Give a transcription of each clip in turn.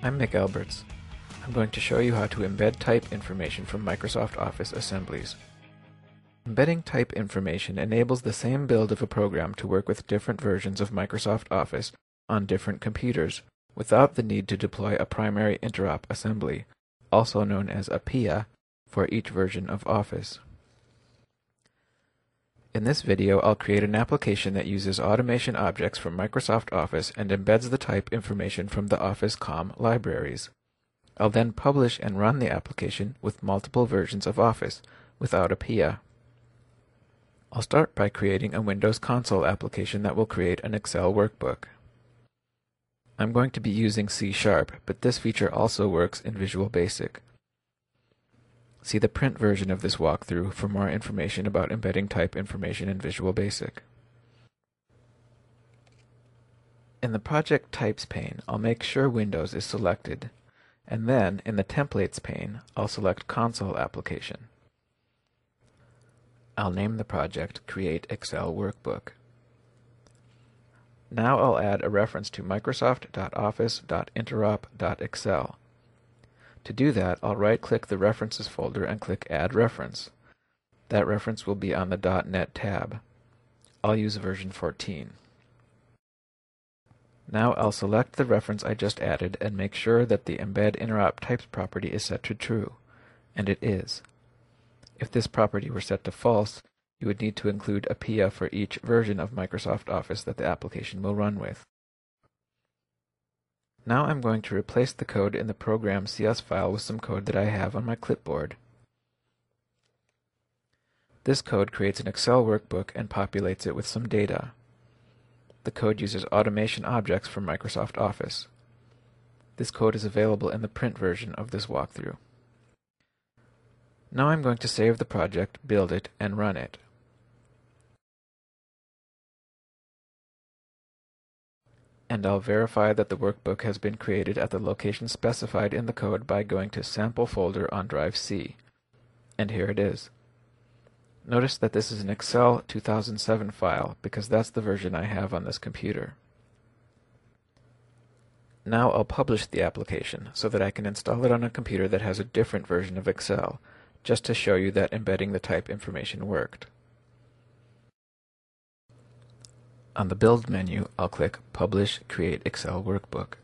I'm Mick Alberts. I'm going to show you how to embed type information from Microsoft Office assemblies. Embedding type information enables the same build of a program to work with different versions of Microsoft Office on different computers without the need to deploy a primary interop assembly, also known as a PIA, for each version of Office. In this video, I'll create an application that uses automation objects from Microsoft Office and embeds the type information from the Office COM libraries. I'll then publish and run the application with multiple versions of Office without a PIA. I'll start by creating a Windows Console application that will create an Excel workbook. I'm going to be using C#, but this feature also works in Visual Basic. See the print version of this walkthrough for more information about embedding type information in Visual Basic. In the Project Types pane, I'll make sure Windows is selected, and then in the Templates pane, I'll select Console Application. I'll name the project Create Excel Workbook. Now I'll add a reference to Microsoft.Office.Interop.Excel. To do that, I'll right-click the References folder and click Add Reference. That reference will be on the .NET tab. I'll use version 14. Now I'll select the reference I just added and make sure that the Embed Interop Types property is set to True, and it is. If this property were set to False, you would need to include a PIA for each version of Microsoft Office that the application will run with. Now I'm going to replace the code in the program CS file with some code that I have on my clipboard. This code creates an Excel workbook and populates it with some data. The code uses automation objects from Microsoft Office. This code is available in the print version of this walkthrough. Now I'm going to save the project, build it, and run it. And I'll verify that the workbook has been created at the location specified in the code by going to Sample folder on drive C. And here it is. Notice that this is an Excel 2007 file because that's the version I have on this computer. Now I'll publish the application so that I can install it on a computer that has a different version of Excel, just to show you that embedding the type information worked. On the Build menu, I'll click Publish Create Excel Workbook.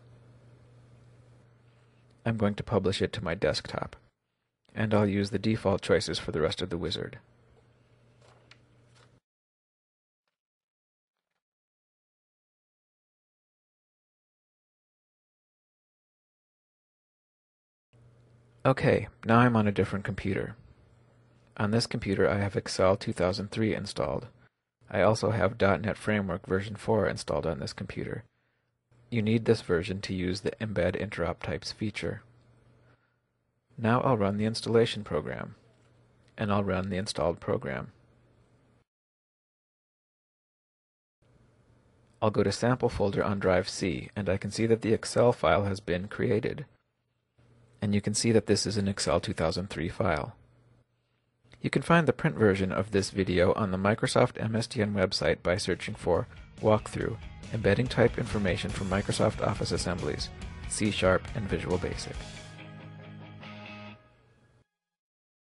I'm going to publish it to my desktop, and I'll use the default choices for the rest of the wizard. Okay, now I'm on a different computer. On this computer I have Excel 2003 installed. I also have .NET Framework version 4 installed on this computer. You need this version to use the Embed Interop Types feature. Now I'll run the installation program, and I'll run the installed program. I'll go to Sample folder on drive C, and I can see that the Excel file has been created. And you can see that this is an Excel 2003 file. You can find the print version of this video on the Microsoft MSDN website by searching for Walkthrough, Embedding Type Information from Microsoft Office Assemblies, C# and Visual Basic.